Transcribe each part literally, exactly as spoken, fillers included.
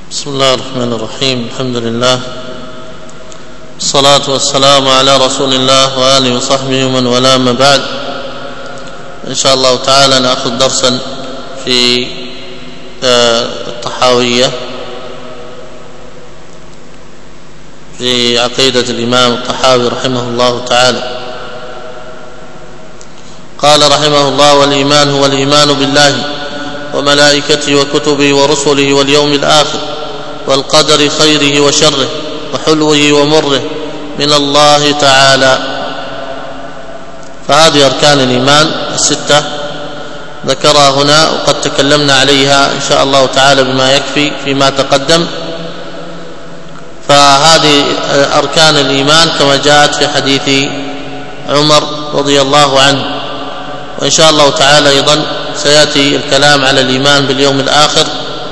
بسم الله الرحمن الرحيم. الحمد لله والصلاة والسلام على رسول الله وآله وصحبه ومن والاه، ما بعد. إن شاء الله تعالى نأخذ درسا في الطحاوية في عقيدة الإمام الطحاوي رحمه الله تعالى. قال رحمه الله: والإيمان هو الإيمان بالله وملائكته وكتبه ورسله واليوم الآخر والقدر خيره وشره وحلوه ومره من الله تعالى. فهذه أركان الإيمان الستة ذكرها هنا، وقد تكلمنا عليها إن شاء الله تعالى بما يكفي فيما تقدم. فهذه أركان الإيمان كما جاءت في حديث عمر رضي الله عنه، وإن شاء الله تعالى أيضا سيأتي الكلام على الإيمان باليوم الآخر.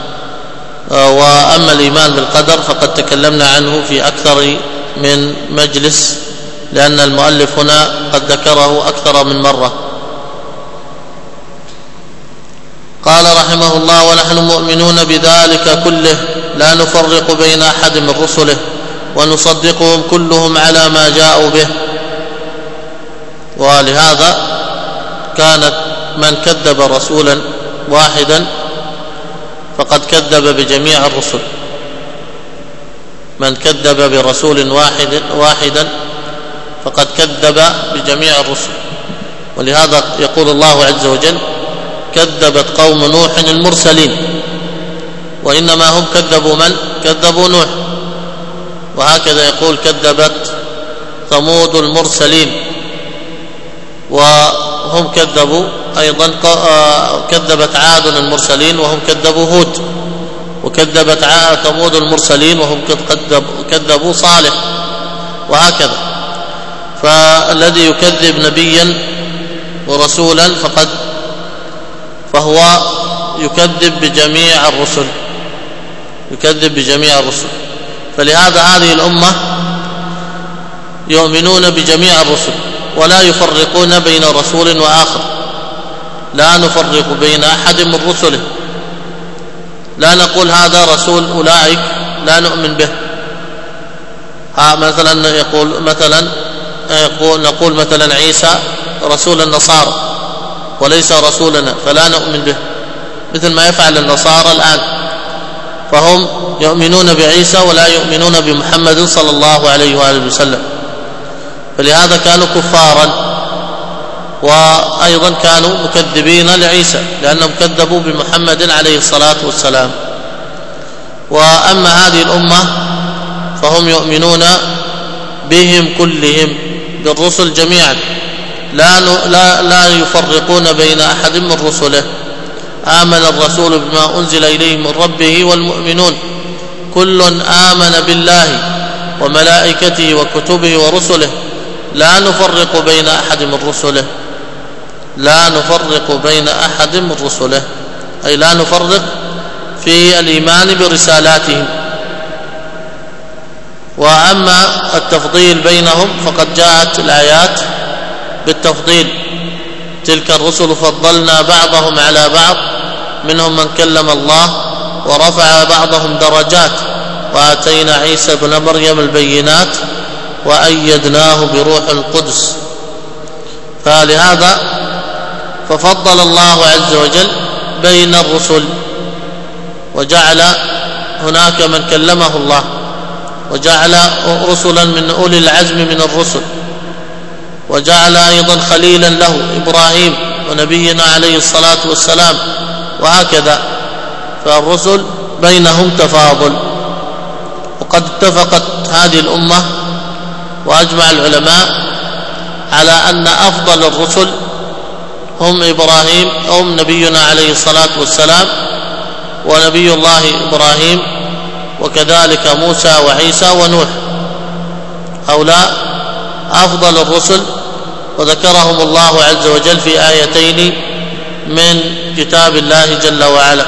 وأما الإيمان بالقدر فقد تكلمنا عنه في أكثر من مجلس، لأن المؤلف هنا قد ذكره أكثر من مرة. قال رحمه الله: ونحن مؤمنون بذلك كله لا نفرق بين أحد من رسله ونصدقهم كلهم على ما جاءوا به. ولهذا كانت من كذب رسولا واحدا فقد كذب بجميع الرسل، من كذب برسول واحد واحدا فقد كذب بجميع الرسل. ولهذا يقول الله عز وجل: كذبت قوم نوح المرسلين، وإنما هم كذبوا من؟ كذبوا نوح. وهكذا يقول: كذبت ثمود المرسلين، وهم كذبوا أيضا. كذبت عاد المرسلين وهم كذبوا هود، وكذبت ثمود المرسلين وهم كذبوا صالح، وهكذا. فالذي يكذب نبيا ورسولا فقد فهو يكذب بجميع الرسل، يكذب بجميع الرسل. فلهذا هذه الأمة يؤمنون بجميع الرسل ولا يفرقون بين رسول وآخر، لا نفرق بين أحد من رسله، لا نقول هذا رسول أولئك لا نؤمن به. ها مثلا يقول مثلا يقول نقول مثلا عيسى رسول النصارى وليس رسولنا فلا نؤمن به، مثل ما يفعل النصارى الآن، فهم يؤمنون بعيسى ولا يؤمنون بمحمد صلى الله عليه وآله وسلم. فلهذا كانوا كفارا، وأيضا كانوا مكذبين لعيسى لأنهم كذبوا بمحمد عليه الصلاة والسلام. وأما هذه الأمة فهم يؤمنون بهم كلهم، بالرسل جميعا، لا, لا, لا يفرقون بين أحد من رسله. آمن الرسول بما أنزل إليه من ربه والمؤمنون كل آمن بالله وملائكته وكتبه ورسله لا نفرق بين أحد من رسله، لا نفرق بين أحد من رسله، أي لا نفرق في الإيمان برسالاتهم. وأما التفضيل بينهم فقد جاءت الآيات بالتفضيل: تلك الرسل فضلنا بعضهم على بعض منهم من كلم الله ورفع بعضهم درجات وآتينا عيسى ابن مريم البينات وأيدناه بروح القدس. فلهذا ففضل الله عز وجل بين الرسل، وجعل هناك من كلمه الله، وجعل رسلا من أولي العزم من الرسل، وجعل أيضا خليلا له إبراهيم ونبينا عليه الصلاة والسلام، وهكذا. فالرسل بينهم تفاضل. وقد اتفقت هذه الأمة وأجمع العلماء على أن أفضل الرسل هم إبراهيم هم نبينا عليه الصلاة والسلام ونبي الله إبراهيم، وكذلك موسى وعيسى ونوح. هؤلاء أفضل الرسل، وذكرهم الله عز وجل في آيتين من كتاب الله جل وعلا.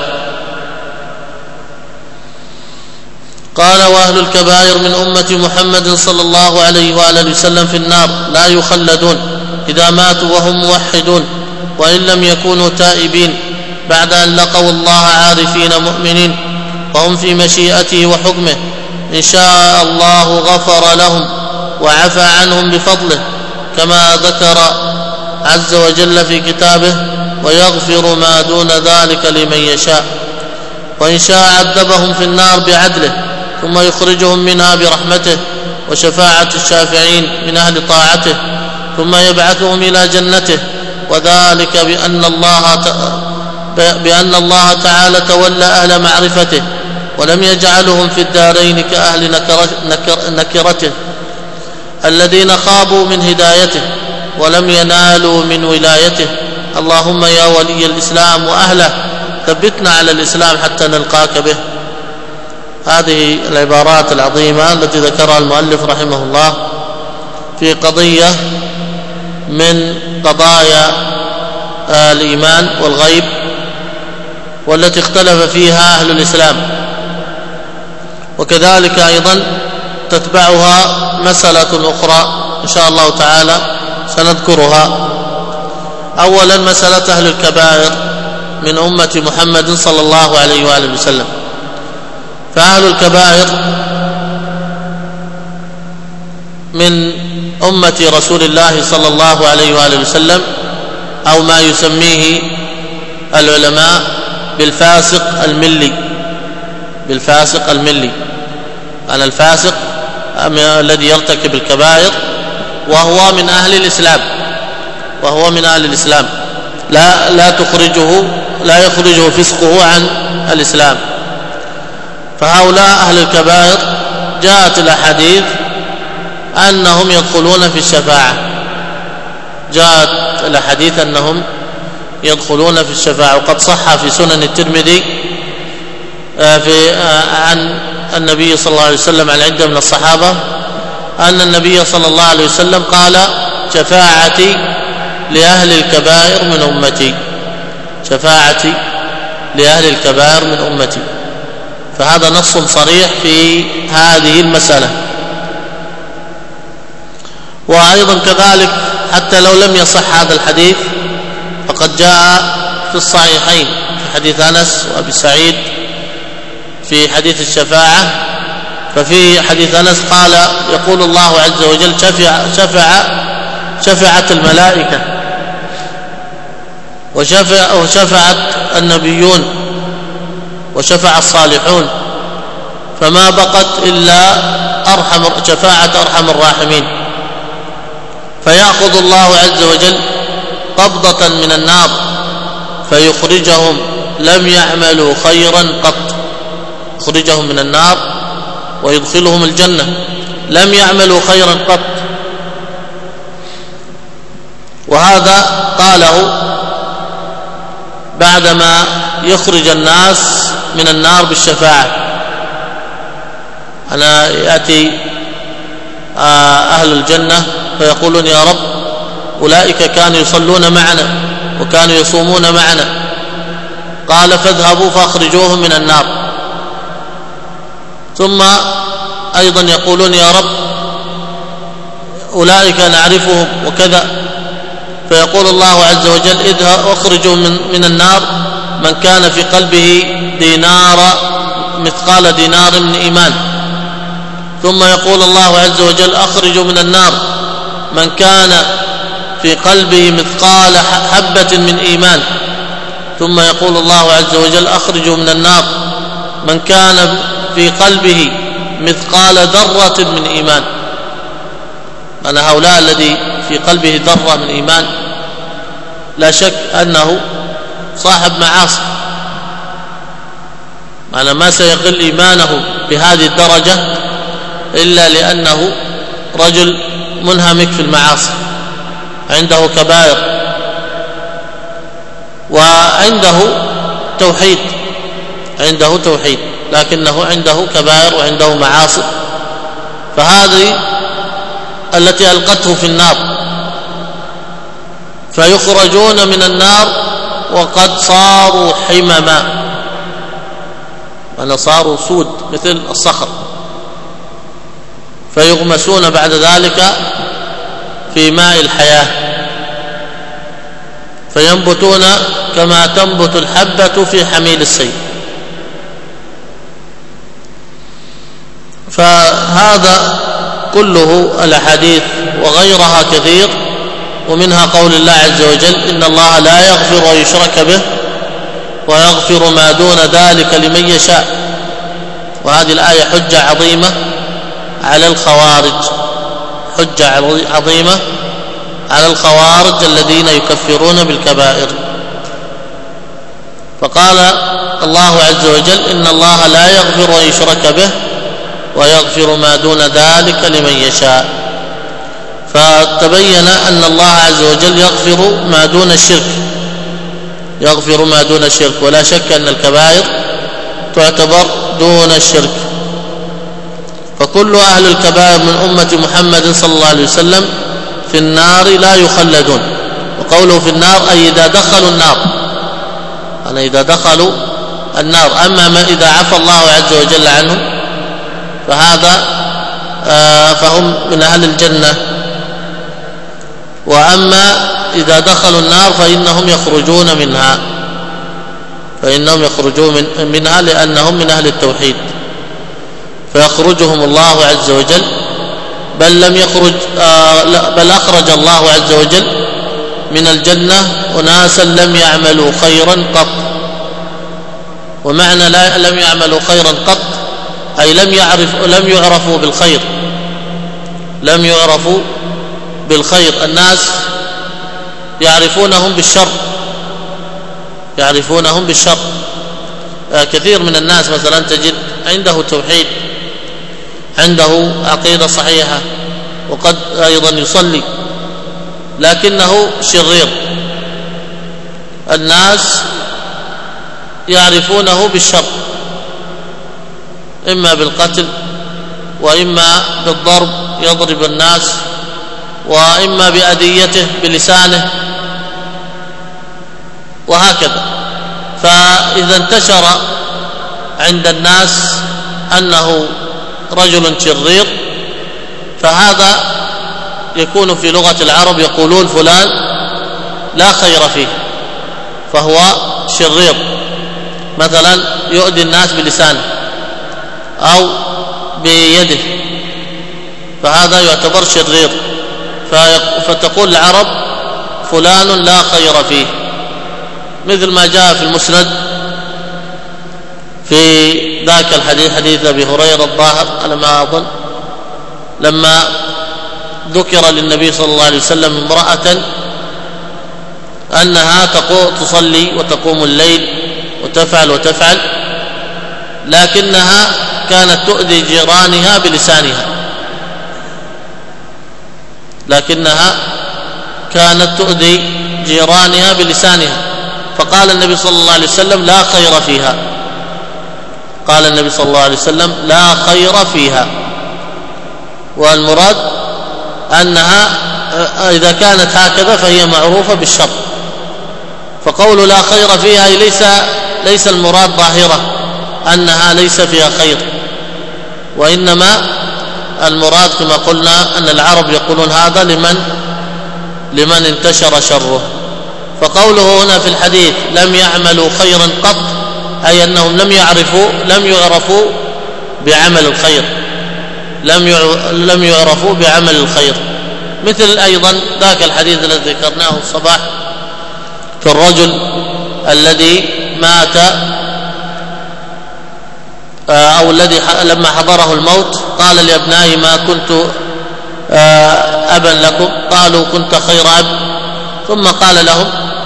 قال: وأهل الكبائر من أمة محمد صلى الله عليه وآله وسلم في النار لا يخلدون إذا ماتوا وهم موحدون، وإن لم يكونوا تائبين بعد أن لقوا الله عارفين مؤمنين، وهم في مشيئته وحكمه، إن شاء الله غفر لهم وعفى عنهم بفضله، كما ذكر عز وجل في كتابه: ويغفر ما دون ذلك لمن يشاء. وإن شاء عذبهم في النار بعدله ثم يخرجهم منها برحمته وشفاعة الشافعين من أهل طاعته، ثم يبعثهم إلى جنته، وذلك بأن الله بأن الله تعالى تولى أهل معرفته ولم يجعلهم في الدارين كأهل نكرته الذين خابوا من هدايته ولم ينالوا من ولايته. اللهم يا ولي الإسلام وأهله ثبتنا على الإسلام حتى نلقاك به. هذه العبارات العظيمة التي ذكرها المؤلف رحمه الله في قضية من قضايا الإيمان والغيب، والتي اختلف فيها أهل الإسلام. وكذلك أيضا تتبعها مسألة أخرى إن شاء الله تعالى سنذكرها. أولا مسألة أهل الكبائر من أمة محمد صلى الله عليه وآله وسلم. فأهل الكبائر من أمة رسول الله صلى الله عليه وآله وسلم، أو ما يسميه العلماء بالفاسق الملي. بالفاسق الملي، أنا الفاسق الذي يرتكب الكبائر وهو من أهل الإسلام، وهو من أهل الإسلام لا لا تخرجه لا يخرجه فسقه عن الإسلام. فهؤلاء أهل الكبائر جاءت الأحاديث أنهم يدخلون في الشفاعة، جاءت الأحاديث أنهم يدخلون في الشفاعة. وقد صح في سنن الترمذي في عن النبي صلى الله عليه وسلم عن عدة من الصحابة أن النبي صلى الله عليه وسلم قال: شفاعتي لأهل الكبائر من أمتي، شفاعتي لأهل الكبائر من أمتي. فهذا نص صريح في هذه المسألة. وأيضا كذلك حتى لو لم يصح هذا الحديث فقد جاء في الصحيحين في حديث أنس وأبي سعيد في حديث الشفاعة. ففي حديث أنس قال: يقول الله عز وجل: شفع شفع شفعت الملائكة وشفع وشفعت النبيون وشفع الصالحون، فما بقت إلا أرحم شفاعة أرحم الراحمين. فيأخذ الله عز وجل قبضة من النار فيخرجهم لم يعملوا خيرا قط، يخرجهم من النار ويدخلهم الجنة لم يعملوا خيرا قط. وهذا قاله بعدما يخرج الناس من النار بالشفاعة. أنا يأتي أهل الجنة فيقولون: يا رب، أولئك كانوا يصلون معنا وكانوا يصومون معنا. قال: فاذهبوا فاخرجوهم من النار. ثم أيضا يقولون: يا رب، أولئك نعرفهم وكذا. فيقول الله عز وجل: اذهبوا اخرجوا من, من النار من كان في قلبه دينار مثقال دينار من إيمان. ثم يقول الله عز وجل: اخرجوا من النار من كان في قلبه مثقال حبة من إيمان. ثم يقول الله عز وجل: اخرجوا من النار من كان في قلبه مثقال ذرة من إيمان. أن هؤلاء الذي في قلبه ذرة من إيمان لا شك أنه صاحب معاصي، معنى ما سيقل إيمانه بهذه الدرجة إلا لأنه رجل منهمك في المعاصي، عنده كبائر وعنده توحيد، عنده توحيد لكنه عنده كبائر وعنده معاصي. فهذه التي ألقته في النار، فيخرجون من النار وقد صاروا حمما، أن صاروا سود مثل الصخر، فيغمسون بعد ذلك في ماء الحياة فينبتون كما تنبت الحبة في حميل السيل. فهذا كله الأحاديث وغيرها كثير، ومنها قول الله عز وجل: إن الله لا يغفر أن يشرك به ويغفر ما دون ذلك لمن يشاء. وهذه الآية حجة عظيمة على الخوارج، حجة عظيمة على الخوارج الذين يكفرون بالكبائر. فقال الله عز وجل: إن الله لا يغفر أن يشرك به ويغفر ما دون ذلك لمن يشاء. فتبين أن الله عز وجل يغفر ما دون الشرك، يغفر ما دون الشرك، ولا شك أن الكبائر تعتبر دون الشرك. فكل أهل الكبائر من أمة محمد صلى الله عليه وسلم في النار لا يخلدون. وقوله في النار أي إذا دخلوا النار، أنا إذا دخلوا النار. أما ما إذا عفى الله عز وجل عنهم فهذا آه فهم من أهل الجنة. وأما إذا دخلوا النار فإنهم يخرجون منها، فإنهم يخرجون من منها لأنهم من أهل التوحيد، فيخرجهم الله عز وجل. بل لم يخرج آه بل أخرج الله عز وجل من الجنة أناسا لم يعملوا خيرا قط. ومعنى لا لم يعملوا خيرا قط أي لم يعرف لم يعرفوا بالخير، لم يعرفوا بالخير. الناس يعرفونهم بالشر، يعرفونهم بالشر. آه كثير من الناس مثلا تجد عنده توحيد، عنده عقيدة صحيحة، وقد أيضا يصلي، لكنه شرير. الناس يعرفونه بالشر، إما بالقتل وإما بالضرب يضرب الناس، وإما بأذيته بلسانه، وهكذا. فإذا انتشر عند الناس أنه رجل شرير فهذا يكون في لغة العرب يقولون فلان لا خير فيه، فهو شرير. مثلا يؤذي الناس بلسانه أو بيده، فهذا يعتبر شرير. فتقول العرب فلان لا خير فيه، مثل ما جاء في المسند في ذاك الحديث، حديث أبي هريرة الظاهر على ما أظن، لما ذكر للنبي صلى الله عليه وسلم امرأة أنها تصلي وتقوم الليل وتفعل وتفعل، لكنها كانت تؤذي جيرانها بلسانها، لكنها كانت تؤذي جيرانها بلسانها. فقال النبي صلى الله عليه وسلم لا خير فيها، قال النبي صلى الله عليه وسلم لا خير فيها. والمراد أنها إذا كانت هكذا فهي معروفة بالشر. فقول لا خير فيها ليس ليس المراد ظاهرة أنها ليس فيها خير، وإنما المراد كما قلنا أن العرب يقولون هذا لمن لمن انتشر شره. فقوله هنا في الحديث لم يعملوا خيرا قط أي أنهم لم يعرفوا لم يعرفوا بعمل الخير، لم لم يعرفوا بعمل الخير. مثل أيضا ذاك الحديث الذي ذكرناه الصباح في الرجل الذي مات أو الذي لما حضره الموت قال لأبنائه ما كنت أبا لكم، قالوا كنت خير أب، ثم قال لهم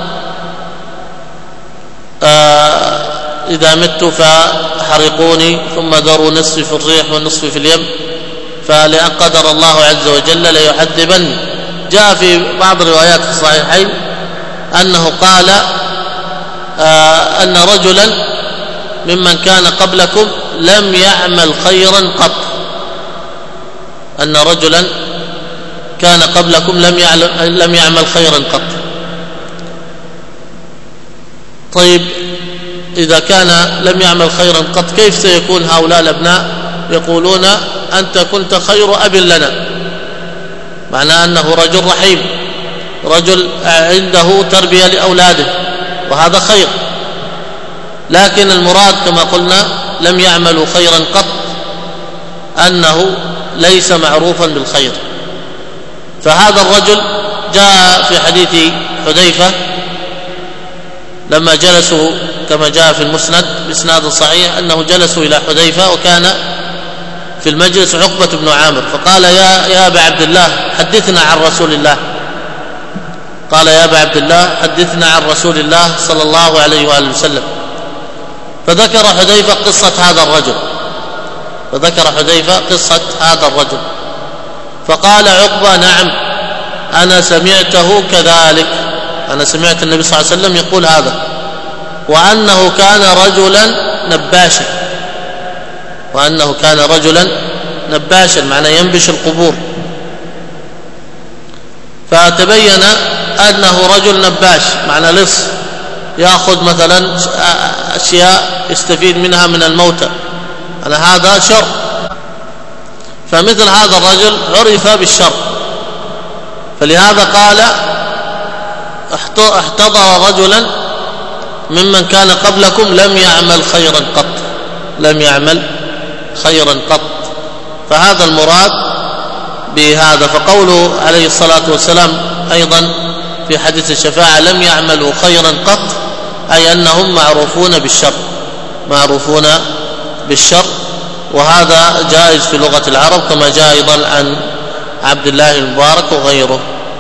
إذا مت فحرقوني ثم ذروا نصفي في الريح ونصفي في اليم، فلأن قدر الله عز وجل ليعذبني. جاء في بعض الروايات في الصحيحين أنه قال آه أن رجلا ممن كان قبلكم لم يعمل خيرا قط، أن رجلا كان قبلكم لم لم يعمل خيرا قط. طيب إذا كان لم يعمل خيرا قط كيف سيكون هؤلاء الأبناء يقولون أنت كنت خير أب لنا؟ معناه أنه رجل رحيم، رجل عنده تربية لأولاده، وهذا خير. لكن المراد كما قلنا لم يعملوا خيرا قط أنه ليس معروفا بالخير. فهذا الرجل جاء في حديث حذيفة لما جلسوا كما جاء في المسند بإسناد صحيح أنه جلسوا إلى حذيفة وكان في المجلس عقبة بن عامر، فقال يا يا أبا عبد الله حدثنا عن رسول الله قال يا أبا عبد الله حدثنا عن رسول الله صلى الله عليه وآله وسلم. فذكر حذيفة قصة هذا الرجل فذكر حذيفة قصة هذا الرجل فقال عقبة نعم أنا سمعته كذلك، أنا سمعت النبي صلى الله عليه وسلم يقول هذا، وأنه كان رجلا نباشا وأنه كان رجلا نباشا معناه ينبش القبور. فتبين أنه رجل نباش معنى لص يأخذ مثلا أشياء يستفيد منها من الموتى، أنا هذا شر. فمثل هذا الرجل عرف بالشر، فلهذا قال احتضر رجلا ممن كان قبلكم لم يعمل خيرا قط لم يعمل خيرا قط فهذا المراد بهذا. فقوله عليه الصلاة والسلام أيضا في حديث الشفاعة لم يعملوا خيرا قط أي أنهم معروفون بالشر معروفون بالشر وهذا جائز في لغة العرب كما جاء أيضا عن عبد الله المبارك وغيره.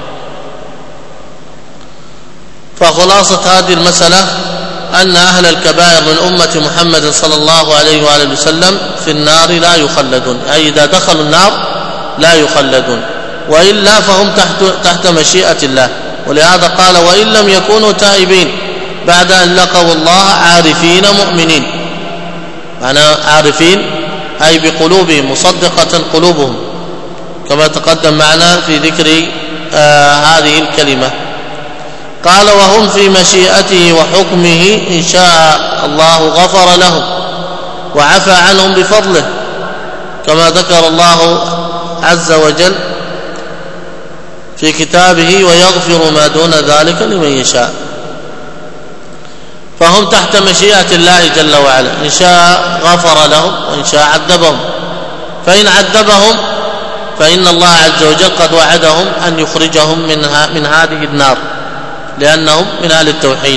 فخلاصة هذه المسألة أن أهل الكبائر من أمة محمد صلى الله عليه وآله وسلم في النار لا يخلدون، أي إذا دخلوا النار لا يخلدون، وإلا فهم تحت, تحت مشيئة الله. ولهذا قال وإن لم يكونوا تائبين بعد أن لقوا الله عارفين مؤمنين، معنى عارفين أي بقلوبهم مصدقة قلوبهم كما تقدم معنا في ذكر آه هذه الكلمة. قال وهم في مشيئته وحكمه إن شاء الله غفر لهم وعفى عنهم بفضله كما ذكر الله عز وجل في كتابه ويغفر ما دون ذلك لمن يشاء. فهم تحت مشيئة الله جل وعلا، إن شاء غفر لهم وإن شاء عذبهم. فإن عذبهم فإن الله عز وجل قد وعدهم أن يخرجهم منها من هذه النار لأنهم من أهل التوحيد.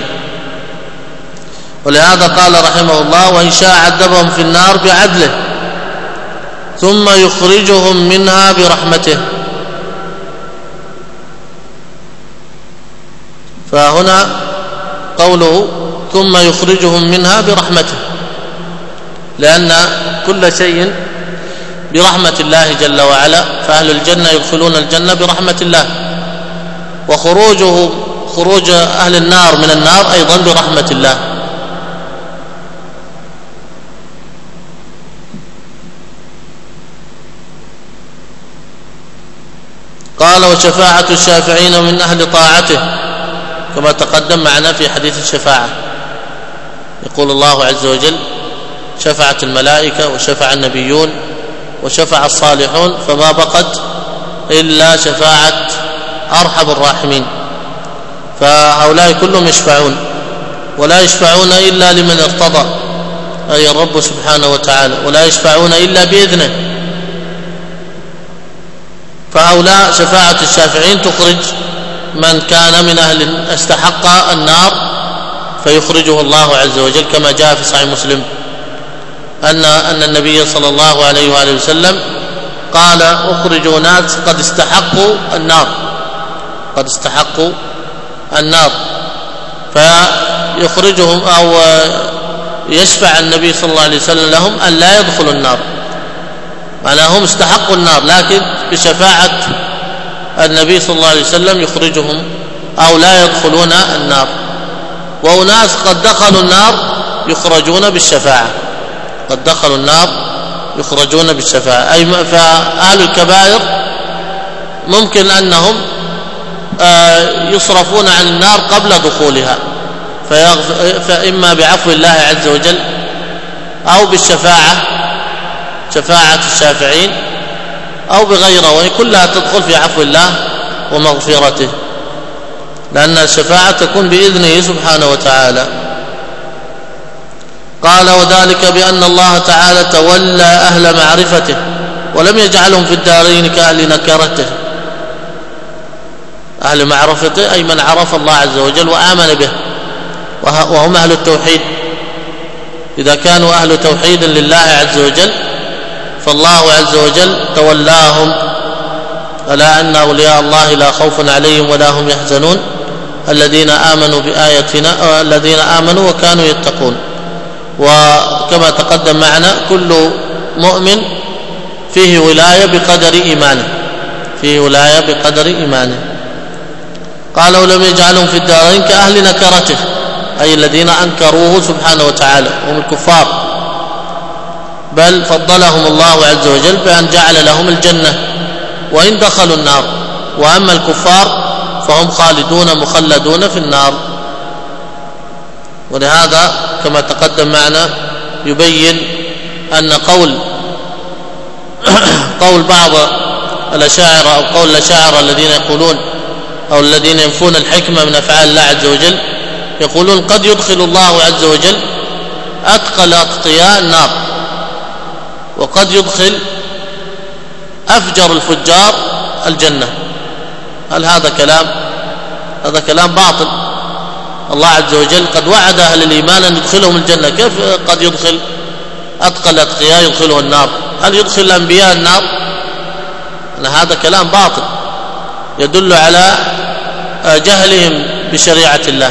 ولهذا قال رحمه الله وإن شاء عذبهم في النار بعدله ثم يخرجهم منها برحمته. فهنا قوله ثم يخرجهم منها برحمته لأن كل شيء برحمة الله جل وعلا، فأهل الجنة يدخلون الجنة برحمة الله، وخروجه خروج أهل النار من النار أيضا برحمة الله. قال وشفاعة الشافعين من أهل طاعته كما تقدم معنا في حديث الشفاعة، يقول الله عز وجل شفعت الملائكة وشفع النبيون وشفع الصالحون فما بقت إلا شفاعة أرحم الراحمين. فهؤلاء كلهم يشفعون ولا يشفعون إلا لمن ارتضى أي الرب سبحانه وتعالى، ولا يشفعون إلا بإذنه. فهؤلاء شفاعة الشافعين تخرج من كان من أهل استحق النار فيخرجه الله عز وجل كما جاء في صحيح مسلم أن أن النبي صلى الله عليه وآله وسلم قال أخرجوا ناس قد استحقوا النار قد استحقوا النار فيخرجهم أو يشفع النبي صلى الله عليه وسلم لهم أن لا يدخلوا النار، معناهم استحقوا النار لكن بشفاعة النبي صلى الله عليه وسلم يخرجهم أو لا يدخلون النار. وأناس قد دخلوا النار يخرجون بالشفاعة قد دخلوا النار يخرجون بالشفاعة أي فأهل الكبائر ممكن أنهم يصرفون عن النار قبل دخولها فإما بعفو الله عز وجل أو بالشفاعة شفاعة الشافعين أو بغيره، وهي كلها تدخل في عفو الله ومغفرته لأن الشفاعة تكون بإذنه سبحانه وتعالى. قال وذلك بأن الله تعالى تولى أهل معرفته ولم يجعلهم في الدارين كأهل نكرته، أهل معرفته أي من عرف الله عز وجل وآمن به، وهم أهل التوحيد. إذا كانوا أهل توحيد لله عز وجل فالله عز وجل تولاهم. ألا أن أولياء الله لا خوف عليهم ولا هم يحزنون الذين آمنوا بآياتنا الذين آمنوا وكانوا يتقون. وكما تقدم معنا كل مؤمن فيه ولاية بقدر إيمانه، فيه ولاية بقدر إيمانه. قال ولم يجعلهم في الدارين كأهل نكرته أي الذين أنكروه سبحانه وتعالى هم الكفار، بل فضلهم الله عز وجل بأن جعل لهم الجنة وإن دخلوا النار، وأما الكفار فهم خالدون مخلدون في النار. ولهذا كما تقدم معنا يبين أن قول قول بعض الأشاعرة أو قول الأشاعرة الذين يقولون أو الذين ينفون الحكمة من أفعال الله عز وجل يقولون قد يدخل الله عز وجل أتقى الأتقياء النار، وقد يدخل أفجر الفجار الجنة. هل هذا كلام؟ هذا كلام باطل. الله عز وجل قد وعد أهل الإيمان أن يدخلهم الجنة، كيف قد يدخل أتقى الأتقياء يدخلهم النار؟ هل يدخل الأنبياء النار؟ هذا كلام باطل يدل على جهلهم بشريعة الله.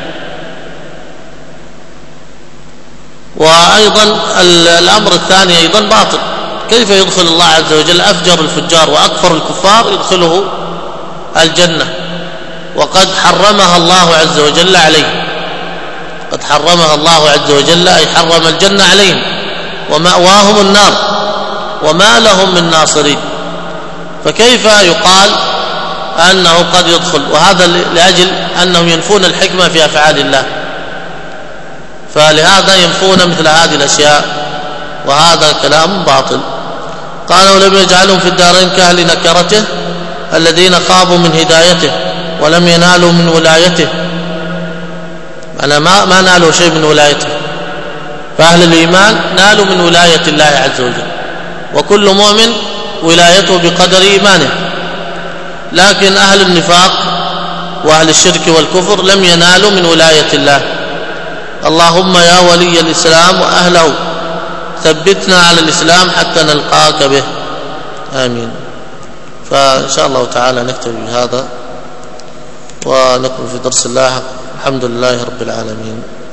وأيضا الأمر الثاني أيضا باطل، كيف يدخل الله عز وجل أفجر الفجار وأكفر الكفار يدخله الجنة وقد حرمها الله عز وجل عليه؟ قد حرمها الله عز وجل أي حرم الجنة عليهم ومأواهم النار وما لهم من ناصرين، فكيف يقال أنه قد يدخل؟ وهذا لأجل أنهم ينفون الحكمة في أفعال الله، فلهذا ينفون مثل هذه الأشياء، وهذا كلام باطل. قال ولم يجعلهم في الدارين كأهل نكرته الذين خابوا من هدايته ولم ينالوا من ولايته، أنا ما, ما نالوا شيء من ولايته. فأهل الإيمان نالوا من ولاية الله عز وجل، وكل مؤمن ولايته بقدر إيمانه، لكن أهل النفاق وأهل الشرك والكفر لم ينالوا من ولاية الله. اللهم يا ولي الإسلام وأهله ثبتنا على الإسلام حتى نلقاك به، آمين. فإن شاء الله تعالى نكتفي بهذا ونكمل في درس الله. الحمد لله رب العالمين.